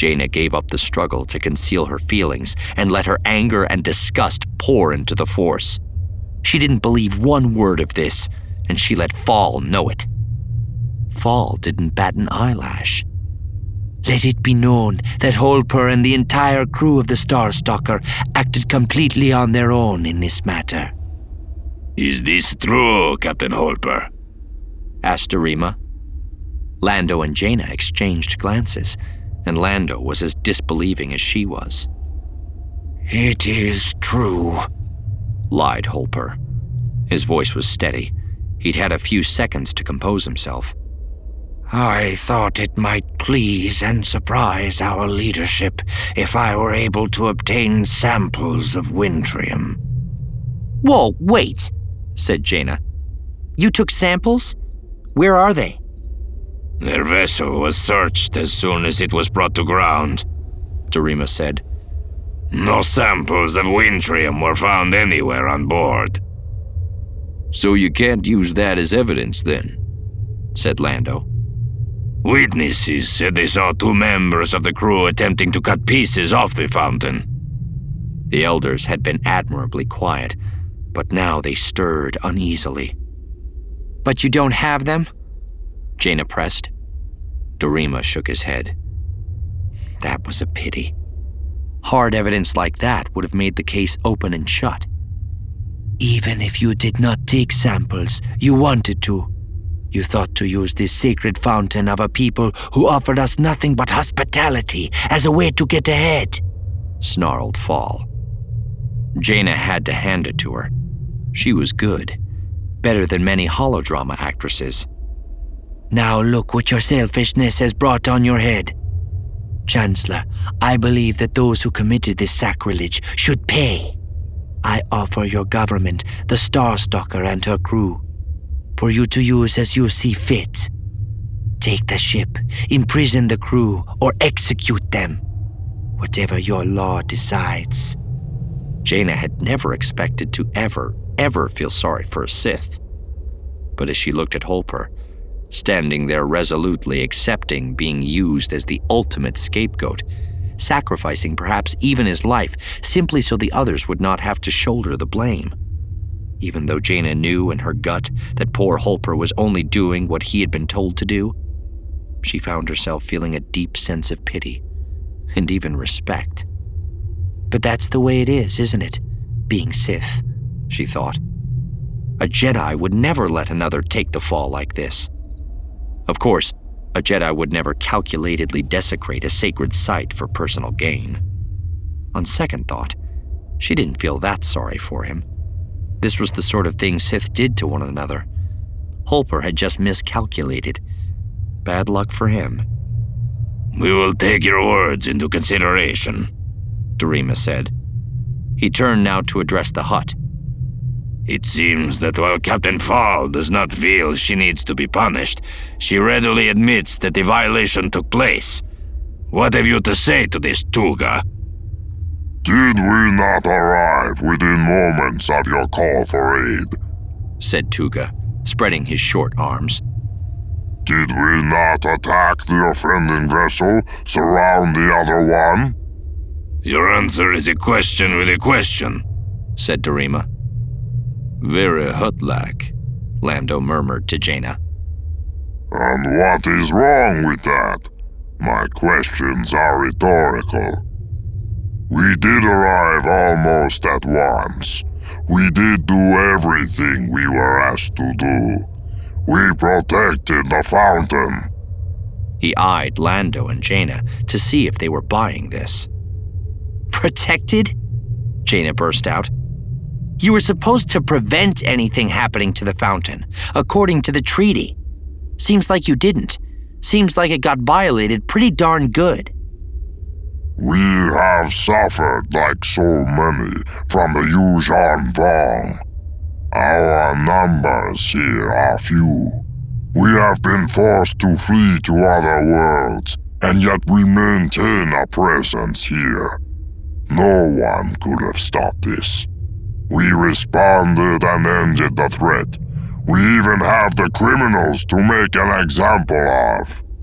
Jaina gave up the struggle to conceal her feelings and let her anger and disgust pour into the force. She didn't believe one word of this, and she let Fall know it. Fall didn't bat an eyelash. Let it be known that Holper and the entire crew of the Starstalker acted completely on their own in this matter. Is this true, Captain Holper? Asked Darima. Lando and Jaina exchanged glances, and Lando was as disbelieving as she was. It is true, lied Holper. His voice was steady. He'd had a few seconds to compose himself. I thought it might please and surprise our leadership if I were able to obtain samples of Wintrium. Whoa, wait, said Jaina. You took samples? Where are they? Their vessel was searched as soon as it was brought to ground, Darima said. No samples of Wintrium were found anywhere on board. So you can't use that as evidence then, said Lando. Witnesses said they saw 2 members of the crew attempting to cut pieces off the fountain. The elders had been admirably quiet, but now they stirred uneasily. But you don't have them? Jaina pressed. Darima shook his head. That was a pity. Hard evidence like that would have made the case open and shut. Even if you did not take samples, you wanted to. You thought to use this sacred fountain of a people who offered us nothing but hospitality as a way to get ahead, snarled Fall. Jaina had to hand it to her. She was good, better than many holodrama actresses. Now look what your selfishness has brought on your head. Chancellor, I believe that those who committed this sacrilege should pay. I offer your government the Starstalker and her crew, for you to use as you see fit. Take the ship, imprison the crew, or execute them. Whatever your law decides. Jaina had never expected to ever feel sorry for a Sith. But as she looked at Holper, standing there resolutely accepting being used as the ultimate scapegoat, sacrificing perhaps even his life simply so the others would not have to shoulder the blame. Even though Jaina knew in her gut that poor Holper was only doing what he had been told to do, she found herself feeling a deep sense of pity and even respect. But that's the way it is, isn't it? Being Sith, she thought. A Jedi would never let another take the fall like this. Of course, a Jedi would never calculatedly desecrate a sacred site for personal gain. On second thought, she didn't feel that sorry for him. This was the sort of thing Sith did to one another. Holper had just miscalculated. Bad luck for him. We will take your words into consideration, Darima said. He turned now to address the hut. It seems that while Captain Fall does not feel she needs to be punished, she readily admits that the violation took place. What have you to say to this, Tuga? Did we not arrive within moments of your call for aid? Said Tuga, spreading his short arms. Did we not attack the offending vessel, surround the other one? Your answer is a question with a question, said Darima. Very Hutlak, Lando murmured to Jaina. And what is wrong with that? My questions are rhetorical. We did arrive almost at once. We did do everything we were asked to do. We protected the fountain. He eyed Lando and Jaina to see if they were buying this. Protected? Jaina burst out. You were supposed to prevent anything happening to the fountain, according to the treaty. Seems like you didn't. Seems like it got violated pretty darn good. We have suffered like so many from the Yuuzhan Vong. Our numbers here are few. We have been forced to flee to other worlds, and yet we maintain a presence here. No one could have stopped this. We responded and ended the threat. We even have the criminals to make an example of.